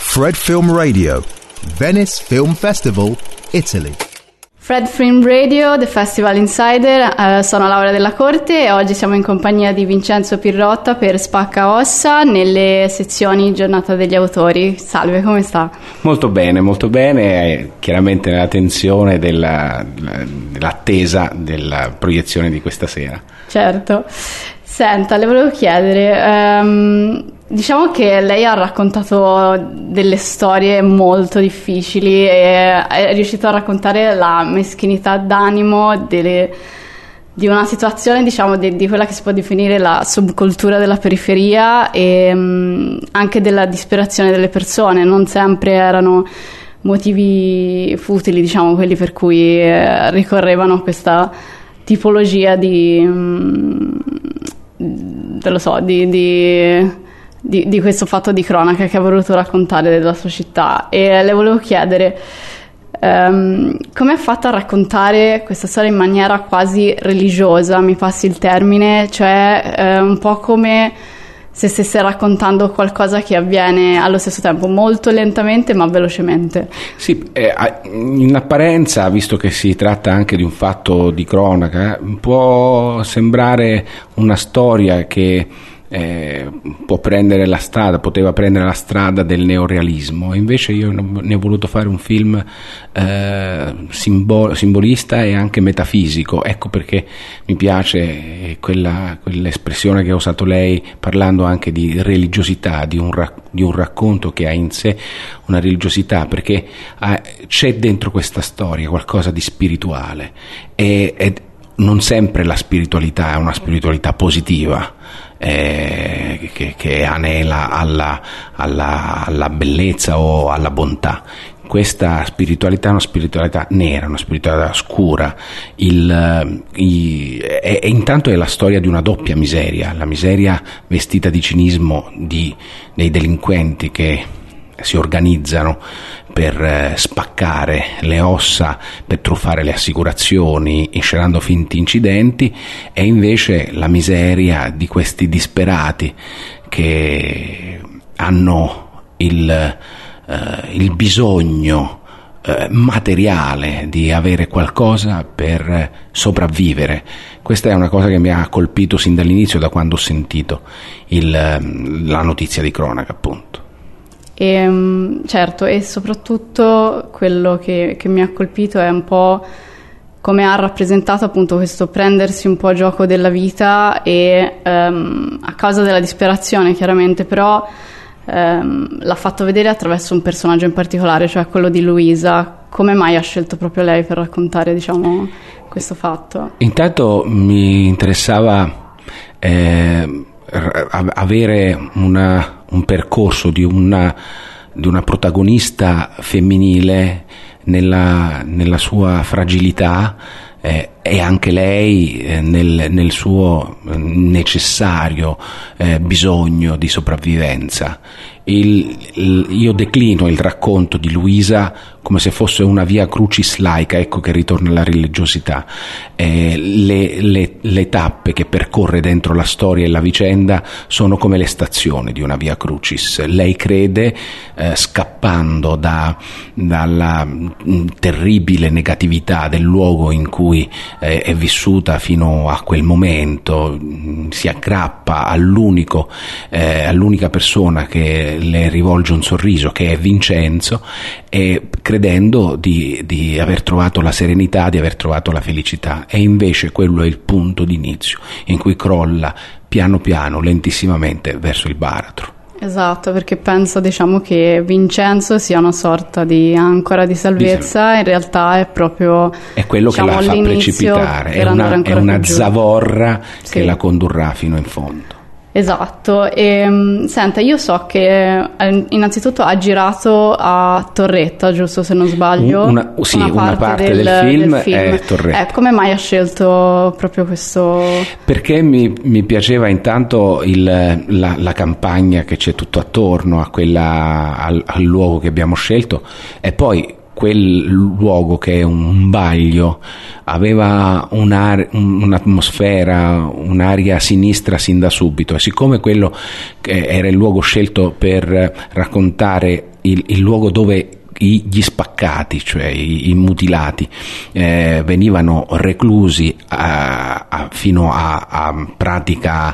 Fred Film Radio, Venice Film Festival, Italy. Fred Film Radio, The Festival Insider, sono Laura Della Corte e oggi siamo in compagnia di Vincenzo Pirrotta per Spacca Ossa nelle sezioni Giornata degli Autori. Salve, come sta? Molto bene, chiaramente nella tensione dell'attesa della proiezione di questa sera. Certo. Senta, le volevo chiedere, diciamo che lei ha raccontato delle storie molto difficili e è riuscito a raccontare la meschinità d'animo di una situazione, diciamo, di quella che si può definire la subcultura della periferia e anche della disperazione delle persone. Non sempre erano motivi futili, diciamo, quelli per cui ricorrevano a questa tipologia di questo fatto di cronaca che ha voluto raccontare della sua città. E le volevo chiedere come ha fatto a raccontare questa storia in maniera quasi religiosa, mi passi il termine, cioè un po' come se stesse raccontando qualcosa che avviene allo stesso tempo molto lentamente ma velocemente. Sì, in apparenza, visto che si tratta anche di un fatto di cronaca, può sembrare una storia che poteva prendere la strada del neorealismo. Invece io ne ho voluto fare un film simbolista e anche metafisico. Ecco perché mi piace quell'espressione che ha usato lei, parlando anche di religiosità, di un racconto che ha in sé una religiosità, perché c'è dentro questa storia qualcosa di spirituale e non sempre la spiritualità è una spiritualità positiva, che anela alla bellezza o alla bontà. Questa spiritualità è una spiritualità nera, una spiritualità scura, e intanto è la storia di una doppia miseria, la miseria vestita di cinismo dei delinquenti che si organizzano per spaccare le ossa, per truffare le assicurazioni, inscenando finti incidenti, e invece la miseria di questi disperati che hanno il bisogno materiale di avere qualcosa per sopravvivere. Questa è una cosa che mi ha colpito sin dall'inizio, da quando ho sentito la notizia di cronaca, appunto. Certo, e soprattutto quello che mi ha colpito è un po' come ha rappresentato appunto questo prendersi un po' a gioco della vita e a causa della disperazione chiaramente, però l'ha fatto vedere attraverso un personaggio in particolare, cioè quello di Luisa. Come mai ha scelto proprio lei per raccontare, diciamo, questo fatto? Intanto mi interessava avere un percorso di una protagonista femminile nella sua fragilità, e anche lei nel suo necessario bisogno di sopravvivenza. Io declino il racconto di Luisa come se fosse una via crucis laica, ecco che ritorna alla religiosità. Le tappe che percorre dentro la storia e la vicenda sono come le stazioni di una via crucis. Lei crede, scappando dalla terribile negatività del luogo in cui è vissuta fino a quel momento, si aggrappa all'unica persona che le rivolge un sorriso, che è Vincenzo, e credendo di aver trovato la serenità, di aver trovato la felicità. E invece quello è il punto d'inizio in cui crolla piano piano, lentissimamente, verso il baratro. Esatto, perché penso, diciamo, che Vincenzo sia una sorta di ancora di salvezza, in realtà è proprio, è quello, diciamo, che la fa precipitare, è una zavorra, sì, che la condurrà fino in fondo. Esatto. E senta, io so che innanzitutto ha girato a Torretta, giusto, se non sbaglio? Una parte del film è Torretta. Come mai ha scelto proprio questo? Perché mi piaceva intanto la campagna che c'è tutto attorno al luogo che abbiamo scelto, e poi quel luogo, che è un baglio, aveva un'atmosfera, un'aria sinistra sin da subito, e siccome quello era il luogo scelto per raccontare il luogo dove gli spaccati, cioè i mutilati, venivano reclusi fino a pratica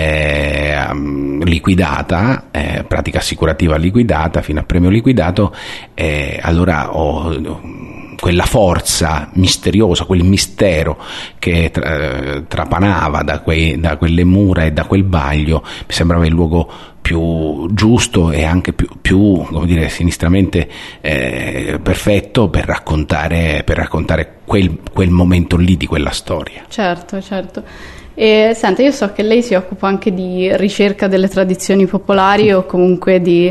liquidata, pratica assicurativa liquidata, fino a premio liquidato, allora quella forza misteriosa, quel mistero che trapanava da quelle mura e da quel baglio, mi sembrava il luogo più giusto e anche più come dire, sinistramente perfetto per raccontare quel momento lì di quella storia. Certo. E senta, io so che lei si occupa anche di ricerca delle tradizioni popolari, o comunque di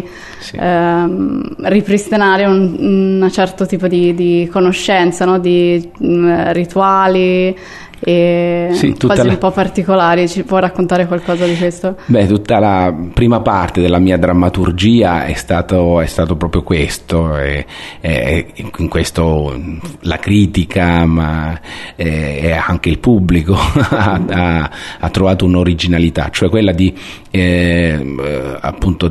ripristinare un certo tipo di conoscenza, no? Di rituali e cose un po' particolari. Ci può raccontare qualcosa di questo? Beh, tutta la prima parte della mia drammaturgia è stato proprio questo, e in questo la critica, ma e anche il pubblico ha trovato un'originalità, cioè quella di appunto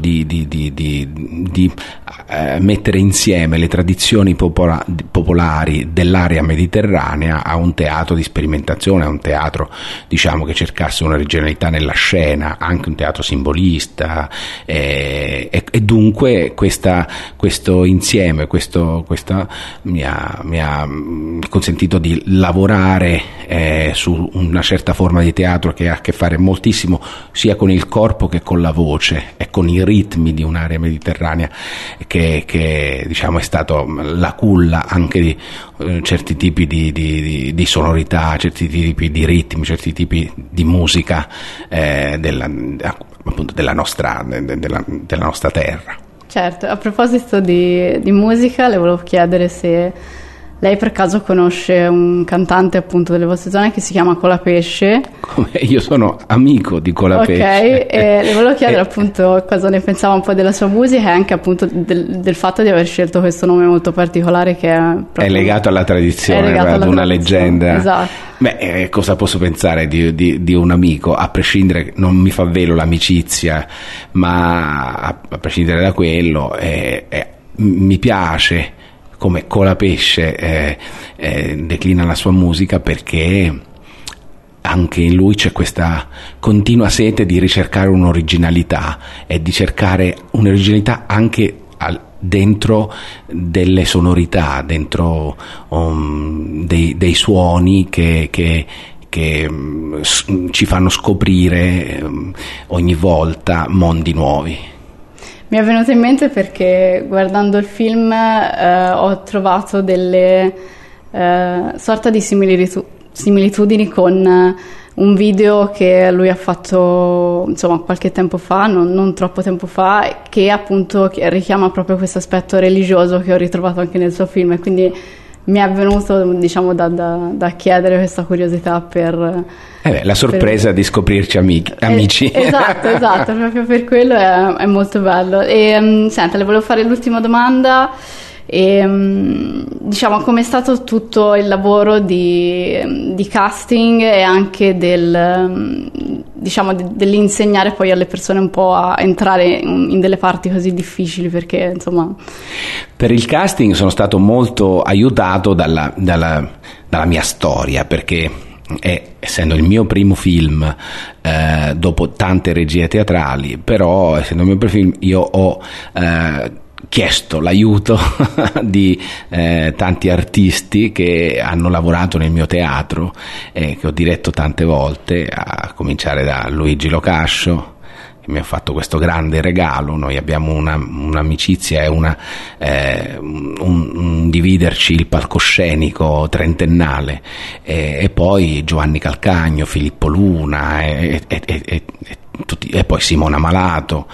di mettere insieme le tradizioni popolari dell'area mediterranea a un teatro di sperimentazione, a un teatro, diciamo, che cercasse un'originalità nella scena, anche un teatro simbolista, e dunque questo insieme, questa mi ha consentito di lavorare su una certa forma di teatro che ha a che fare moltissimo sia con il corpo che con la voce e con i ritmi di un'area mediterranea, che diciamo è stato la culla anche di certi tipi di sonorità, certi tipi di ritmi, certi tipi di musica appunto della nostra terra. Certo, a proposito di musica, le volevo chiedere se lei per caso conosce un cantante appunto delle vostre zone che si chiama Colapesce. Io sono amico di Colapesce. Ok, e le volevo chiedere appunto cosa ne pensava un po' della sua musica, e anche appunto del fatto di aver scelto questo nome molto particolare, che è legato alla tradizione, ad una leggenda. Esatto. Beh, cosa posso pensare di un amico? A prescindere, non mi fa velo l'amicizia, ma a prescindere da quello, mi piace come Colapesce declina la sua musica, perché anche in lui c'è questa continua sete di ricercare un'originalità, e di cercare un'originalità anche dentro delle sonorità, dentro dei suoni che ci fanno scoprire ogni volta mondi nuovi. Mi è venuto in mente perché guardando il film ho trovato delle sorta di similitudini con un video che lui ha fatto insomma qualche tempo fa, non troppo tempo fa, che appunto richiama proprio questo aspetto religioso che ho ritrovato anche nel suo film, e quindi mi è venuto, diciamo, da chiedere questa curiosità per... la sorpresa di scoprirci amici. Esatto, proprio per quello è molto bello. E senta, le volevo fare l'ultima domanda. Diciamo, com'è stato tutto il lavoro di casting, e anche dell'insegnare poi alle persone un po' a entrare in delle parti così difficili, perché insomma... Per il casting sono stato molto aiutato dalla mia storia, perché essendo il mio primo film, dopo tante regie teatrali, però essendo il mio primo film, io ho chiesto l'aiuto di tanti artisti che hanno lavorato nel mio teatro, che ho diretto tante volte, a cominciare da Luigi Locascio, che mi ha fatto questo grande regalo. Noi abbiamo un'amicizia e un dividerci il palcoscenico trentennale, e poi Giovanni Calcagno, Filippo Luna e poi Simona Malato,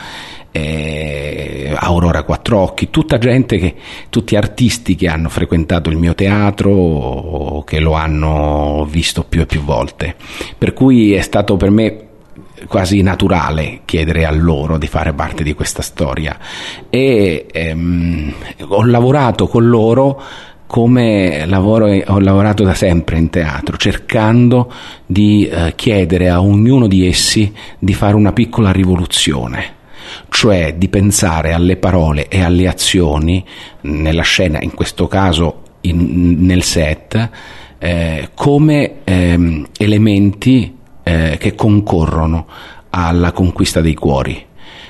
Aurora Quattrocchi, tutti artisti che hanno frequentato il mio teatro o che lo hanno visto più e più volte, per cui è stato per me quasi naturale chiedere a loro di fare parte di questa storia, e ho lavorato con loro come ho lavorato da sempre in teatro, cercando di chiedere a ognuno di essi di fare una piccola rivoluzione, cioè di pensare alle parole e alle azioni nella scena, in questo caso nel set, come elementi che concorrono alla conquista dei cuori.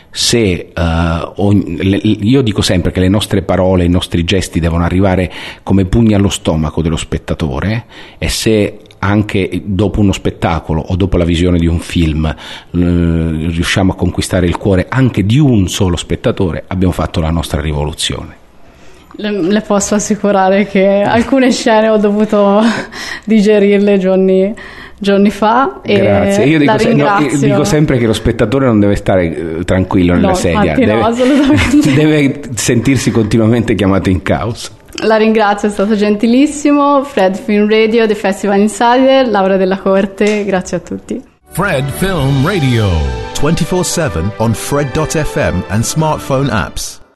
Io dico sempre che le nostre parole, i nostri gesti devono arrivare come pugni allo stomaco dello spettatore, e se anche dopo uno spettacolo o dopo la visione di un film riusciamo a conquistare il cuore anche di un solo spettatore, abbiamo fatto la nostra rivoluzione. Le posso assicurare che alcune scene ho dovuto digerirle giorni fa. Grazie. Io dico sempre che lo spettatore non deve stare tranquillo nella sedia, deve sentirsi continuamente chiamato in causa. La ringrazio, è stato gentilissimo. Fred Film Radio, The Festival Insider, Laura Della Corte, grazie a tutti. Fred Film Radio 24/7 on Fred.fm and smartphone apps.